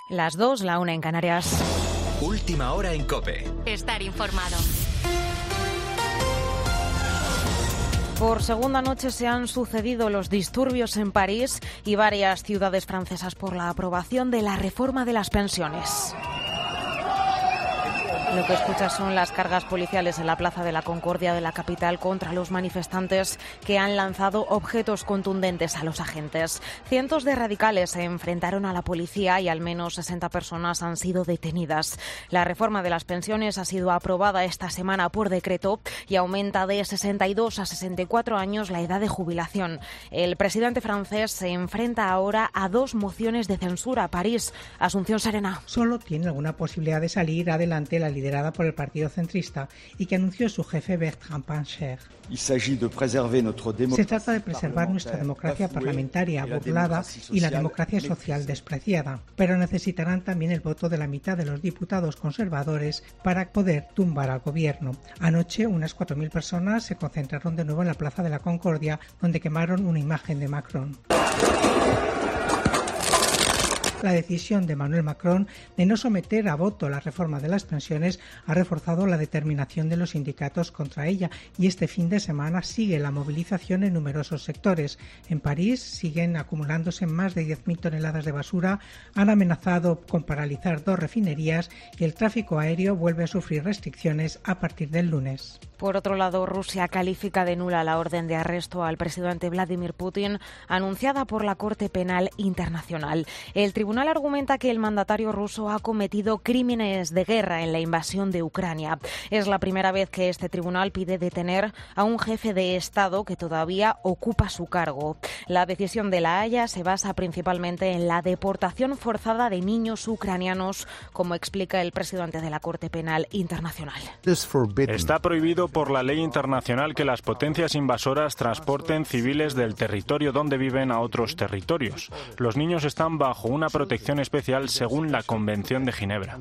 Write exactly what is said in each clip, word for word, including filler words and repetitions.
Las dos, la una en Canarias. Última hora en COPE. Estar informado. Por segunda noche se han sucedido los disturbios en París y varias ciudades francesas por la aprobación de la reforma de las pensiones. Lo que escuchas son las cargas policiales en la Plaza de la Concordia de la capital contra los manifestantes que han lanzado objetos contundentes a los agentes. Cientos de radicales se enfrentaron a la policía y al menos sesenta personas han sido detenidas. La reforma de las pensiones ha sido aprobada esta semana por decreto y aumenta de sesenta y dos a sesenta y cuatro años la edad de jubilación. El presidente francés se enfrenta ahora a dos mociones de censura. París, Asunción Serena. Solo tiene alguna posibilidad de salir adelante la liderada por el partido centrista y que anunció su jefe Bertrand Pancher. Se trata de preservar nuestra democracia parlamentaria burlada y la democracia social despreciada, pero necesitarán también el voto de la mitad de los diputados conservadores para poder tumbar al gobierno. Anoche unas cuatro mil personas se concentraron de nuevo en la Plaza de la Concordia, donde quemaron una imagen de Macron. La decisión de Emmanuel Macron de no someter a voto la reforma de las pensiones ha reforzado la determinación de los sindicatos contra ella y este fin de semana sigue la movilización en numerosos sectores. En París siguen acumulándose más de diez mil toneladas de basura, han amenazado con paralizar dos refinerías y el tráfico aéreo vuelve a sufrir restricciones a partir del lunes. Por otro lado, Rusia califica de nula la orden de arresto al presidente Vladimir Putin anunciada por la Corte Penal Internacional. El tribunal argumenta que el mandatario ruso ha cometido crímenes de guerra en la invasión de Ucrania. Es la primera vez que este tribunal pide detener a un jefe de Estado que todavía ocupa su cargo. La decisión de La Haya se basa principalmente en la deportación forzada de niños ucranianos, como explica el presidente de la Corte Penal Internacional. Está prohibido por la ley internacional que las potencias invasoras transporten civiles del territorio donde viven a otros territorios. Los niños están bajo una protección especial según la Convención de Ginebra.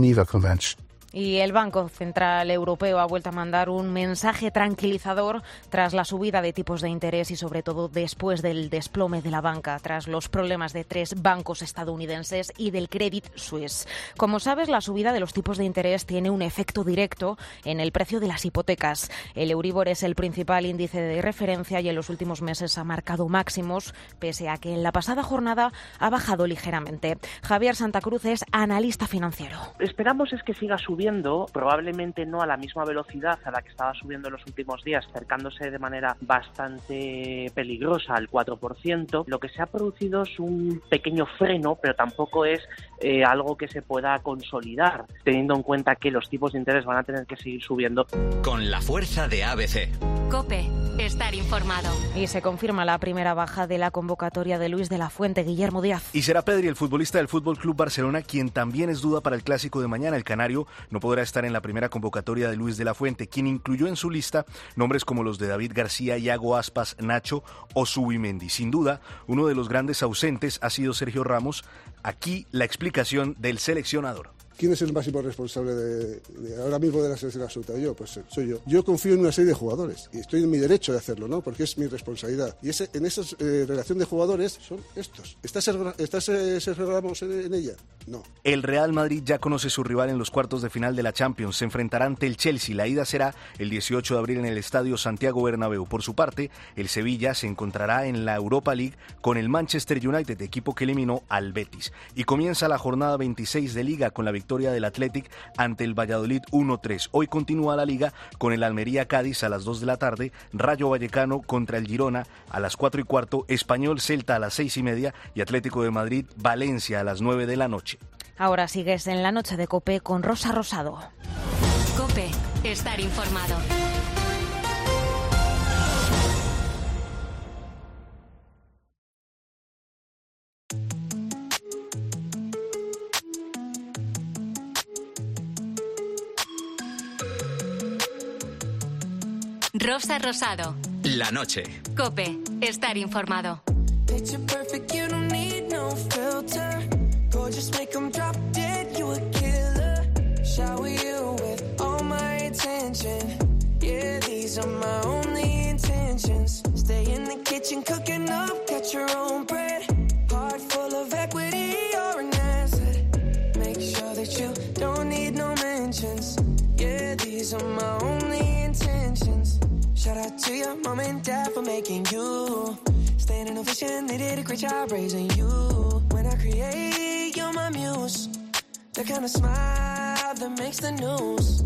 Y el Banco Central Europeo ha vuelto a mandar un mensaje tranquilizador tras la subida de tipos de interés y sobre todo después del desplome de la banca, tras los problemas de tres bancos estadounidenses y del Credit Suisse. Como sabes, la subida de los tipos de interés tiene un efecto directo en el precio de las hipotecas. El Euribor es el principal índice de referencia y en los últimos meses ha marcado máximos, pese a que en la pasada jornada ha bajado ligeramente. Javier Santa Cruz es analista financiero. Esperamos es que siga subiendo. Probablemente no a la misma velocidad a la que estaba subiendo en los últimos días, acercándose de manera bastante peligrosa al cuatro por ciento. Lo que se ha producido es un pequeño freno, pero tampoco es eh, algo que se pueda consolidar, teniendo en cuenta que los tipos de interés van a tener que seguir subiendo. Con la fuerza de A B C. COPE, estar informado. Y se confirma la primera baja de la convocatoria de Luis de la Fuente, Guillermo Díaz. Y será Pedri, el futbolista del F C Barcelona, quien también es duda para el clásico de mañana. El canario no podrá estar en la primera convocatoria de Luis de la Fuente, quien incluyó en su lista nombres como los de David García, Iago Aspas, Nacho o Zubimendi. Sin duda, uno de los grandes ausentes ha sido Sergio Ramos. Aquí la explicación del seleccionador. ¿Quién es el máximo responsable de, de ahora mismo de la selección absoluta? Yo, pues soy yo. Yo confío en una serie de jugadores y estoy en mi derecho de hacerlo, ¿no? Porque es mi responsabilidad. Y ese, en esa eh, relación de jugadores son estos. ¿Está Sergio, está Sergio Ramos en, en ella? No. El Real Madrid ya conoce su rival en los cuartos de final de la Champions. Se enfrentará ante el Chelsea. La ida será el dieciocho de abril en el Estadio Santiago Bernabéu. Por su parte, el Sevilla se encontrará en la Europa League con el Manchester United, equipo que eliminó al Betis. Y comienza la jornada veintiséis de Liga con la victoria del Athletic ante el Valladolid uno tres. Hoy continúa la Liga con el Almería Cádiz a las dos de la tarde, Rayo Vallecano contra el Girona a las cuatro y cuarto, Español Celta a las seis y media y Atlético de Madrid Valencia a las nueve de la noche. Ahora sigues en la noche de COPE con Rosa Rosado. COPE, estar informado. Rosa Rosado. La noche. COPE, estar informado. with you, don't need no mentions. Yeah, these are my only intentions. Shout out to your mom and dad for making you. Staying in a vision, they did a great job raising you. When I create, you're my muse. The kind of smile that makes the news.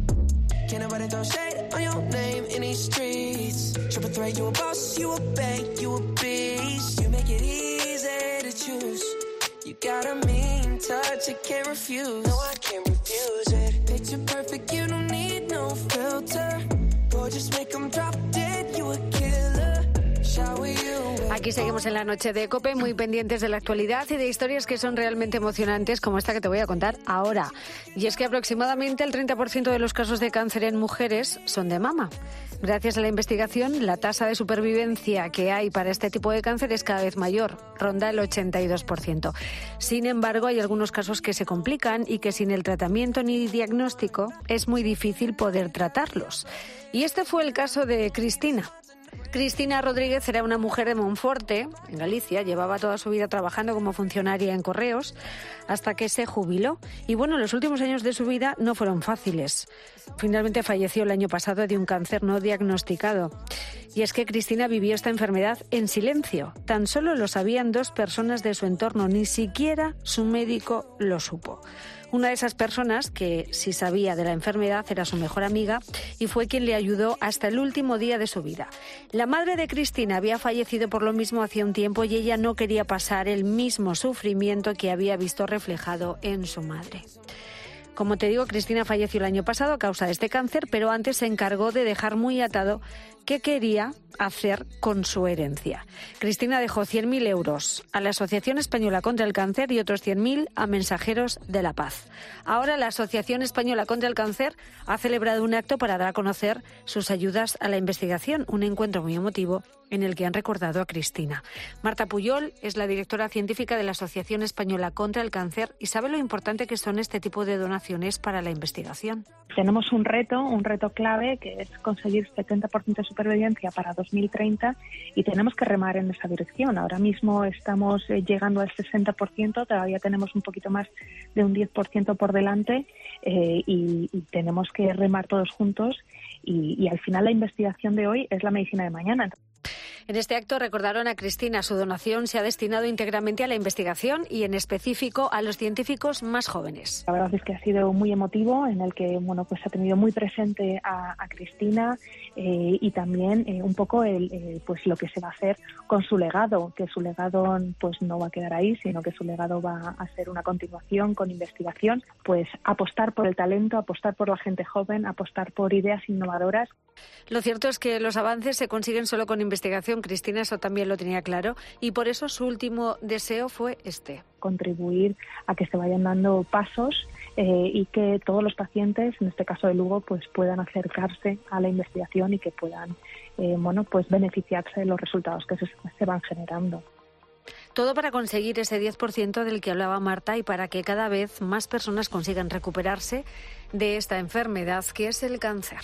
Can't nobody throw shade on your name in these streets. Triple threat, you a boss, you a bank, you a beast. You make it easy to choose. You got a mean touch, I can't refuse. No, I can't refuse it. Picture perfect, you don't need no filter. Gorgeous, make them drop dead, you a killer. Shower you. Aquí seguimos en la noche de COPE, muy pendientes de la actualidad y de historias que son realmente emocionantes, como esta que te voy a contar ahora. Y es que aproximadamente el treinta por ciento de los casos de cáncer en mujeres son de mama. Gracias a la investigación, la tasa de supervivencia que hay para este tipo de cáncer es cada vez mayor, ronda el ochenta y dos por ciento. Sin embargo, hay algunos casos que se complican y que sin el tratamiento ni diagnóstico es muy difícil poder tratarlos. Y este fue el caso de Cristina. Cristina Rodríguez era una mujer de Monforte, en Galicia. Llevaba toda su vida trabajando como funcionaria en correos hasta que se jubiló. Y bueno, los últimos años de su vida no fueron fáciles. Finalmente falleció el año pasado de un cáncer no diagnosticado. Y es que Cristina vivió esta enfermedad en silencio. Tan solo lo sabían dos personas de su entorno, ni siquiera su médico lo supo. Una de esas personas que sí sabía de la enfermedad era su mejor amiga y fue quien le ayudó hasta el último día de su vida. La madre de Cristina había fallecido por lo mismo hacía un tiempo y ella no quería pasar el mismo sufrimiento que había visto reflejado en su madre. Como te digo, Cristina falleció el año pasado a causa de este cáncer, pero antes se encargó de dejar muy atado qué quería hacer con su herencia. Cristina dejó cien mil euros a la Asociación Española contra el Cáncer y otros cien mil a Mensajeros de la Paz. Ahora la Asociación Española contra el Cáncer ha celebrado un acto para dar a conocer sus ayudas a la investigación, un encuentro muy emotivo en el que han recordado a Cristina. Marta Puyol es la directora científica de la Asociación Española contra el Cáncer y sabe lo importante que son este tipo de donaciones para la investigación. Tenemos un reto, un reto clave, que es conseguir setenta por ciento de supervivencia para dos mil treinta y tenemos que remar en esa dirección. Ahora mismo estamos llegando al sesenta por ciento, todavía tenemos un poquito más de un diez por ciento por delante eh, y, y tenemos que remar todos juntos y, y al final la investigación de hoy es la medicina de mañana. En este acto recordaron a Cristina. Su donación se ha destinado íntegramente a la investigación y en específico a los científicos más jóvenes. La verdad es que ha sido muy emotivo, en el que bueno pues ha tenido muy presente a, a Cristina eh, y también eh, un poco el eh, pues lo que se va a hacer con su legado, que su legado pues no va a quedar ahí, sino que su legado va a ser una continuación con investigación, pues apostar por el talento, apostar por la gente joven, apostar por ideas innovadoras. Lo cierto es que los avances se consiguen solo con investigación. Cristina eso también lo tenía claro y por eso su último deseo fue este. Contribuir a que se vayan dando pasos eh, y que todos los pacientes, en este caso de Lugo, pues puedan acercarse a la investigación y que puedan eh, bueno, pues beneficiarse de los resultados que se, se van generando. Todo para conseguir ese diez por ciento del que hablaba Marta y para que cada vez más personas consigan recuperarse de esta enfermedad que es el cáncer.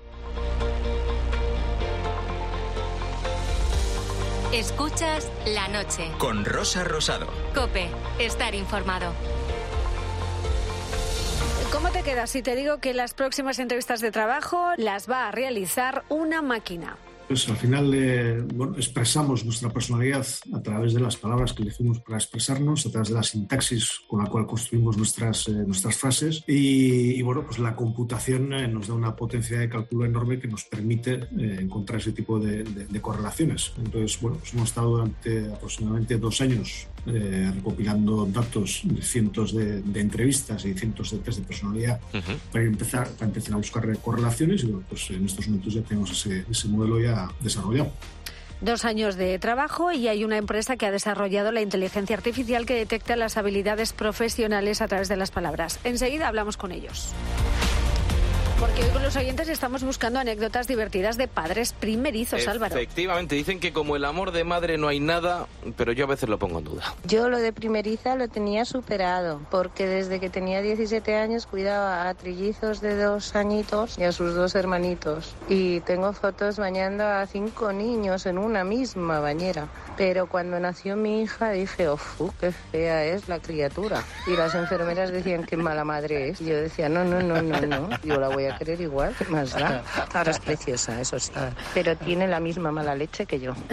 Escuchas La Noche. Con Rosa Rosado. COPE. Estar informado. ¿Cómo te quedas si te digo que las próximas entrevistas de trabajo las va a realizar una máquina? Pues al final eh, bueno, expresamos nuestra personalidad a través de las palabras que elegimos para expresarnos, a través de la sintaxis con la cual construimos nuestras, eh, nuestras frases y, y bueno, pues la computación eh, nos da una potencia de cálculo enorme que nos permite eh, encontrar ese tipo de, de, de correlaciones. Entonces, bueno, pues hemos estado durante aproximadamente dos años eh, recopilando datos de cientos de, de entrevistas y cientos de test de personalidad uh-huh. para empezar, para empezar a buscar correlaciones y bueno, pues en estos momentos ya tenemos ese, ese modelo ya desarrollado. Dos años de trabajo y hay una empresa que ha desarrollado la inteligencia artificial que detecta las habilidades profesionales a través de las palabras. Enseguida hablamos con ellos. Porque hoy con los oyentes estamos buscando anécdotas divertidas de padres primerizos, Álvaro. Efectivamente, dicen que como el amor de madre no hay nada, pero yo a veces lo pongo en duda. Yo lo de primeriza lo tenía superado, porque desde que tenía diecisiete años cuidaba a trillizos de dos añitos y a sus dos hermanitos. Y tengo fotos bañando a cinco niños en una misma bañera. Pero cuando nació mi hija dije, ¡uf, qué fea es la criatura! Y las enfermeras decían, qué mala madre es. Y yo decía, no, no, no, no, no, yo la voy a querer igual, ¿qué más da? Ahora es preciosa, eso sí. Pero tiene la misma mala leche que yo.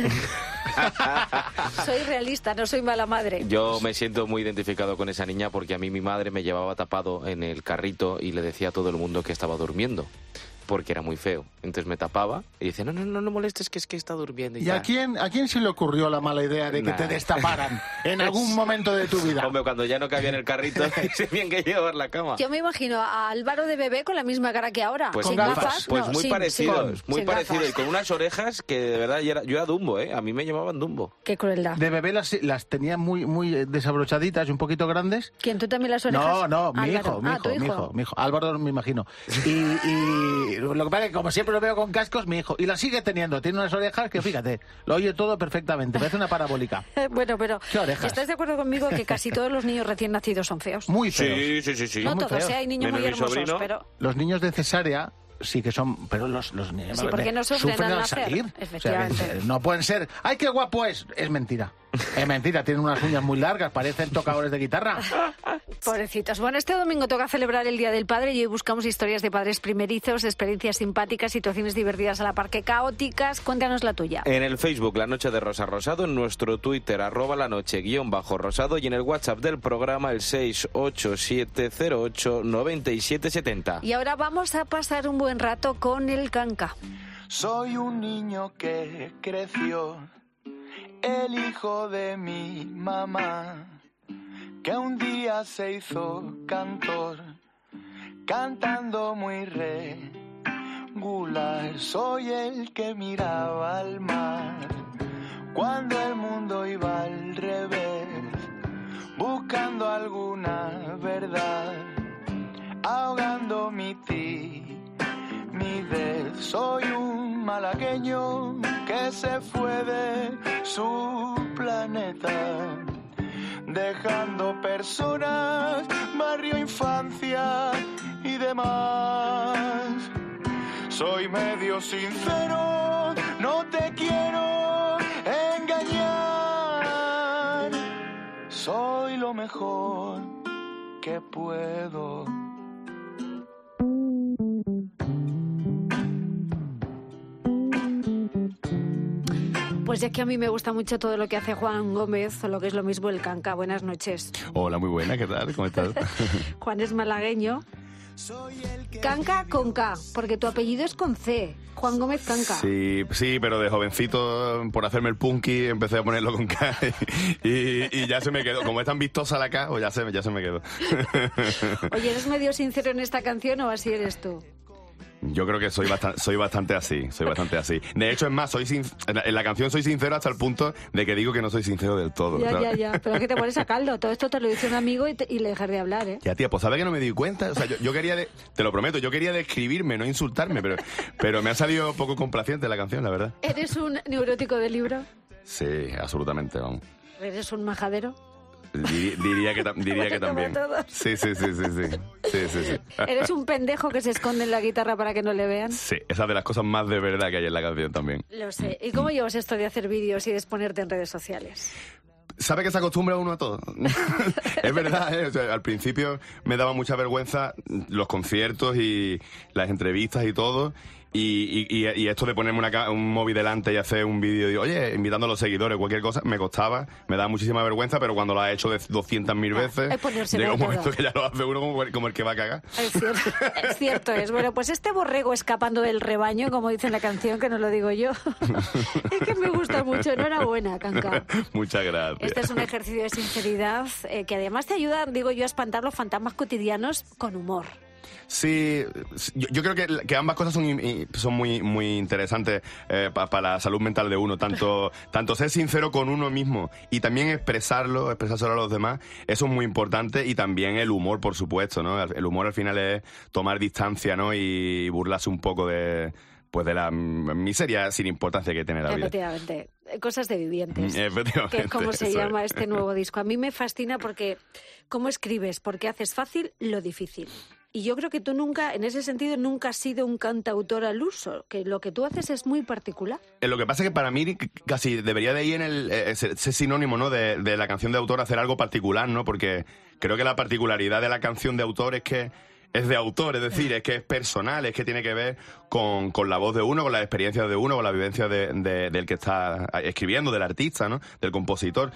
Soy realista, no soy mala madre. Yo me siento muy identificado con esa niña porque a mí mi madre me llevaba tapado en el carrito y le decía a todo el mundo que estaba durmiendo, porque era muy feo. Entonces me tapaba y decía, no, no, no, no molestes, que es que está durmiendo. ¿Y, ¿Y a quién, a quién se le ocurrió la mala idea de que nah. te destaparan en algún momento de tu vida? Hombre, cuando ya no cabía en el carrito, sé bien que llevar la cama. Yo me imagino a Álvaro de bebé con la misma cara que ahora. Pues sin gafas. gafas. Pues no, muy sin, parecido, sin, muy sin parecido. gafas. Y con unas orejas que de verdad yo era, yo era Dumbo, ¿eh? A mí me llamaban Dumbo. Qué crueldad. De bebé las, las tenía muy, muy desabrochaditas y un poquito grandes. ¿Quién? ¿Tú también las orejas? No, no, mi Álvaro. hijo, mi ah, hijo, hijo, mi hijo, mi hijo. Álvaro me imagino. Y, y lo que pasa es que como siempre lo veo con cascos, mi hijo. Y la sigue teniendo. Tiene unas orejas que, fíjate, lo oye todo perfectamente. Parece una parabólica. Bueno, pero ¿qué orejas? ¿estás de acuerdo conmigo que casi todos los niños recién nacidos son feos? Muy feos. Sí, sí, sí. sí. No muy todos, feos. ¿eh? Hay niños Menos muy mi hermosos, sobrino. pero... Los niños de cesárea sí que son, pero los, los niños Sí, porque no sufren, sufren al al nacer, salir. efectivamente. O sea, no pueden ser, ¡ay, qué guapo es! Es mentira. Es mentira, tienen unas uñas muy largas, parecen tocadores de guitarra. Pobrecitos. Bueno, este domingo toca celebrar el Día del Padre y hoy buscamos historias de padres primerizos, experiencias simpáticas, situaciones divertidas a la par que caóticas. Cuéntanos la tuya. En el Facebook La Noche de Rosa Rosado, en nuestro Twitter arroba la noche guión bajo rosado y en el WhatsApp del programa el seis ocho siete cero ocho nueve siete siete cero. Y ahora vamos a pasar un buen rato con el canca. Soy un niño que creció, el hijo de mi mamá, que un día se hizo cantor, cantando muy regular. Soy el que miraba al mar, cuando el mundo iba al revés, buscando alguna verdad, ahogando mi timidez. Soy un malagueño que se fue de su planeta, dejando personas, barrio, infancia y demás. Soy medio sincero, no te quiero engañar. Soy lo mejor que puedo. Pues es que a mí me gusta mucho todo lo que hace Juan Gómez, o lo que es lo mismo el canca. Buenas noches. Hola, muy buena, ¿qué tal? ¿Cómo estás? Juan es malagueño. Canca con K, porque tu apellido es con C. Juan Gómez Canca. Sí, sí, pero de jovencito, por hacerme el punky, empecé a ponerlo con K y, y ya se me quedó. Como es tan vistosa la K, pues ya se, ya se me quedó. Oye, ¿eres medio sincero en esta canción o así eres tú? Yo creo que soy bastante, soy bastante así, soy bastante así. De hecho, es más, soy sin, en la canción soy sincero hasta el punto de que digo que no soy sincero del todo. Ya, ¿sabes? ya, ya, pero es que te pones a caldo. Todo esto te lo dice un amigo y, te, y le dejas de hablar, ¿eh? Ya, tía, pues ¿sabes que no me di cuenta? O sea, yo, yo quería, de, te lo prometo, yo quería describirme, no insultarme, pero, pero me ha salido poco complaciente la canción, la verdad. ¿Eres un neurótico de libro? Sí, absolutamente, vamos. ¿Eres un majadero? Diría, diría que, diría que también. Sí, sí, sí, sí, sí. Sí, sí, sí. ¿Eres un pendejo que se esconde en la guitarra para que no le vean? Sí, esa es de las cosas más de verdad que hay en la canción también. Lo sé. ¿Y cómo llevas esto de hacer vídeos y de exponerte en redes sociales? ¿Sabe que se acostumbra uno a todo? Es verdad, ¿eh? O sea, al principio me daba mucha vergüenza los conciertos y las entrevistas y todo. Y, y, y esto de ponerme una, un móvil delante y hacer un vídeo y oye, invitando a los seguidores, cualquier cosa, me costaba, me daba muchísima vergüenza, pero cuando lo has hecho de doscientas mil veces, llega un momento que ya lo hace uno como, como el que va a cagar. Es cierto, es cierto es. Bueno, pues este borrego escapando del rebaño, como dice en la canción, que no lo digo yo, es que me gusta mucho. Enhorabuena, Canca. Muchas gracias. Este es un ejercicio de sinceridad eh, que además te ayuda, digo yo, a espantar los fantasmas cotidianos con humor. Sí, yo, yo creo que, que ambas cosas son, son muy, muy interesantes eh, para pa la salud mental de uno, tanto, tanto ser sincero con uno mismo y también expresarlo, expresárselo a los demás, eso es muy importante, y también el humor, por supuesto, ¿no? El humor al final es tomar distancia, ¿no? Y burlarse un poco de... pues de la miseria sin importancia que tiene la vida. Efectivamente, cosas de vivientes. Efectivamente. Que es como se eso llama es. este nuevo disco. A mí me fascina porque cómo escribes, porque haces fácil lo difícil. Y yo creo que tú nunca, en ese sentido, nunca has sido un cantautor al uso, que lo que tú haces es muy particular. Lo que pasa es que para mí casi debería de ir en el, ese, ese sinónimo, ¿no? de, de la canción de autor, hacer algo particular, ¿no? Porque creo que la particularidad de la canción de autor es que es de autor, es decir, es que es personal, es que tiene que ver con, con la voz de uno, con las experiencias de uno, con la vivencia de, de, del que está escribiendo, del artista, ¿no? Del compositor.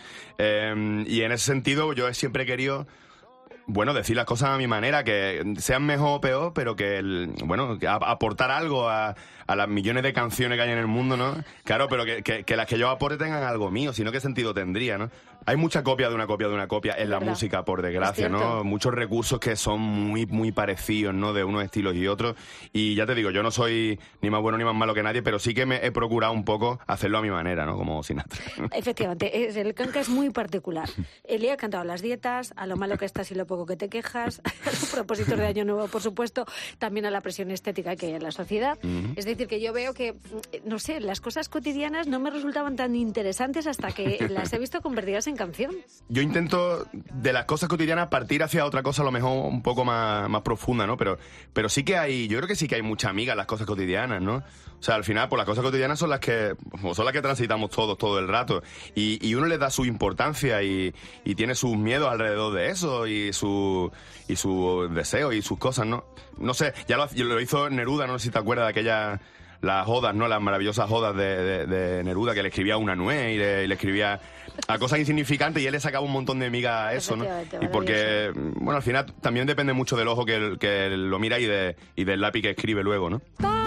Eh, y en ese sentido yo siempre he querido... bueno, decir las cosas a mi manera, que sean mejor o peor, pero que, el, bueno, que a, aportar algo a, a las millones de canciones que hay en el mundo, ¿no? Claro, pero que, que, que las que yo aporte tengan algo mío, si no, ¿qué sentido tendría, no? Hay mucha copia de una copia de una copia en la ¿verdad? música, por desgracia, ¿no? Muchos recursos que son muy, muy parecidos, ¿no? De unos estilos y otros. Y ya te digo, yo no soy ni más bueno ni más malo que nadie, pero sí que me he procurado un poco hacerlo a mi manera, ¿no? Como Sinatra. Efectivamente, es, el canca es muy particular. Eli ha cantado a las dietas, a lo malo que estás y lo poco que te quejas, a los propósitos de Año Nuevo, por supuesto, también a la presión estética que hay en la sociedad. Uh-huh. Es decir, que yo veo que, no sé, las cosas cotidianas no me resultaban tan interesantes hasta que las he visto convertidas en canción. Yo intento de las cosas cotidianas partir hacia otra cosa a lo mejor un poco más, más profunda, ¿no? Pero, pero sí que hay, yo creo que sí que hay mucha amiga en las cosas cotidianas, ¿no? O sea, al final, pues las cosas cotidianas son las que son las que transitamos todos todo el rato. Y, y uno le da su importancia y, y tiene sus miedos alrededor de eso y su y sus deseos y sus cosas, ¿no? No sé, ya lo, lo hizo Neruda, no sé si te acuerdas de aquella... las odas, ¿no? Las maravillosas odas de, de, de Neruda, que le escribía a una nuez y le, y le escribía a cosas insignificantes y él le sacaba un montón de migas a eso, ¿no? Y porque, bueno, al final también depende mucho del ojo que, que lo mira y, de, y del lápiz que escribe luego, ¿no?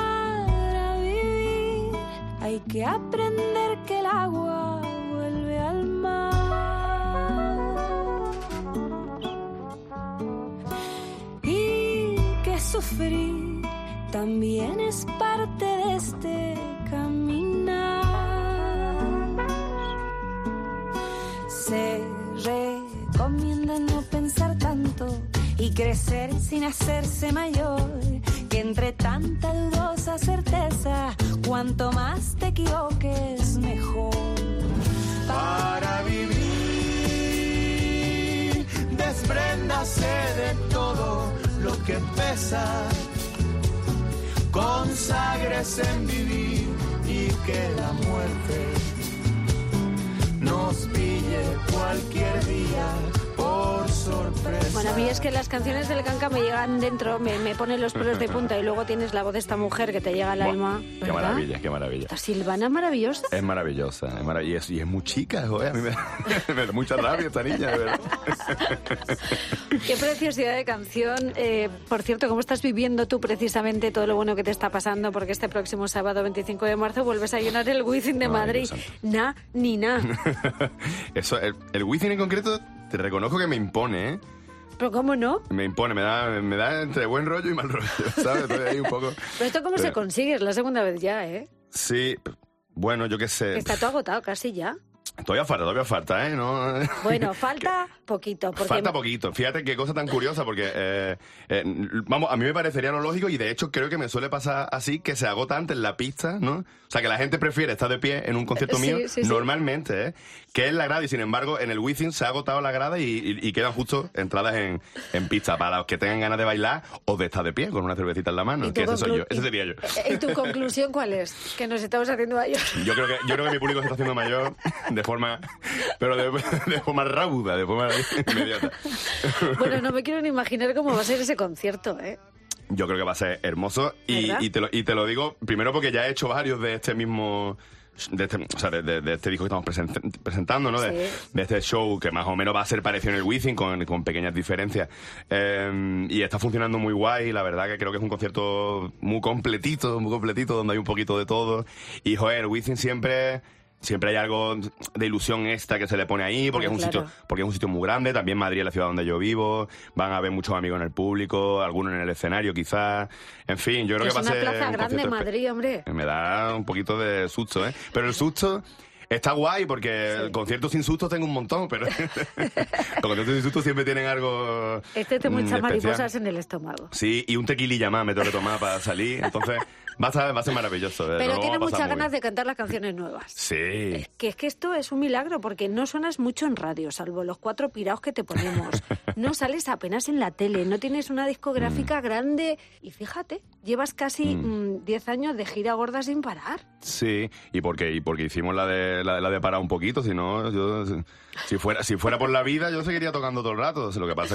Para vivir hay que aprender que el agua vuelve al mar y que sufrir también es parte de este caminar. Se recomienda no pensar tanto y crecer sin hacerse mayor, que entre tanta dudosa certeza, cuanto más te equivoques, mejor. Para vivir, despréndase de todo lo que pesa. Conságrese en vivir y que la muerte nos pille cualquier día por sorpresa. Bueno, a mí es que las canciones del canca me llegan dentro, me, me ponen los pelos de punta y luego tienes la voz de esta mujer que te llega al Buah, alma. Qué ¿verdad? maravilla, qué maravilla. Esta Silvana es maravillosa. Es maravillosa, es marav- y, es, y es muy chica, joder, a mí me da, me da mucha rabia esta niña, de verdad. Qué preciosidad de canción. Eh, por cierto, ¿cómo estás viviendo tú precisamente todo lo bueno que te está pasando? Porque este próximo sábado veinticinco de marzo vuelves a llenar el Wizzing de Ay, Madrid. Na, ni na. Eso, el, el Wizzing en concreto, te reconozco que me impone, ¿eh? ¿Pero cómo no? Me impone, me da, me da entre buen rollo y mal rollo, ¿sabes? Estoy ahí un poco... ¿Pero esto cómo Pero- se consigue? Es la segunda vez ya, ¿eh? Sí, bueno, yo qué sé. Está todo agotado casi ya. Todavía falta, todavía falta, ¿eh? No... Bueno, falta poquito. Porque Falta poquito. Fíjate qué cosa tan curiosa, porque, eh, eh, vamos, a mí me parecería lo lógico y de hecho creo que me suele pasar así, que se agota antes la pista, ¿no? O sea, que la gente prefiere estar de pie en un concierto Sí, mío, sí, sí. normalmente, ¿eh? Que es la grada y sin embargo en el Wizzing se ha agotado la grada y, y- y quedan justo entradas en, en pista para los que tengan ganas de bailar o de estar de pie con una cervecita en la mano, ¿Y tu que ese soy conclu- yo, ese sería yo. ¿Y ¿Y tu conclusión cuál es? Que nos estamos haciendo mayor. Yo creo que, yo creo que mi público se está haciendo mayor de forma, pero de, de forma rauda, de forma inmediata. Bueno, no me quiero ni imaginar cómo va a ser ese concierto, ¿eh? Yo creo que va a ser hermoso y, ¿Verdad? y, te lo, y te lo digo primero porque ya he hecho varios de este mismo... De este, o sea, de, de- de este disco que estamos present- presentando, ¿no? De, Sí. de este show que más o menos va a ser parecido en el Wizzing con, con pequeñas diferencias. Eh, y está funcionando muy guay. La verdad que creo que es un concierto muy completito, muy completito, donde hay un poquito de todo. Y, joder, el Wizzing siempre... siempre hay algo de ilusión extra que se le pone ahí, porque, Ay, es un claro. sitio porque es un sitio muy grande. También Madrid es la ciudad donde yo vivo. Van a haber muchos amigos en el público, algunos en el escenario quizás. En fin, yo creo Que que, es va a una ser plaza un grande, concierto espe- Madrid, hombre. Me da un poquito de susto, ¿eh? Pero el susto... Está guay porque Sí. conciertos sin sustos tengo un montón, pero los conciertos sin sustos siempre tienen algo Este te mm, muchas especial. mariposas en el estómago. Sí, y un tequililla más me tengo que tomar para salir, entonces va a ser, va a ser maravilloso. ¿eh? Pero Lo tiene vamos a pasar muchas muy ganas bien. de cantar las canciones nuevas. Sí. Que es que esto es un milagro, porque no suenas mucho en radio, salvo los cuatro piraos que te ponemos. No sales apenas en la tele, no tienes una discográfica grande. Y fíjate, llevas casi diez años de gira gorda sin parar. Sí, y porque, y porque hicimos la de, la, la de parar un poquito, si no, yo, si fuera, si fuera por la vida, yo seguiría tocando todo el rato. Lo que pasa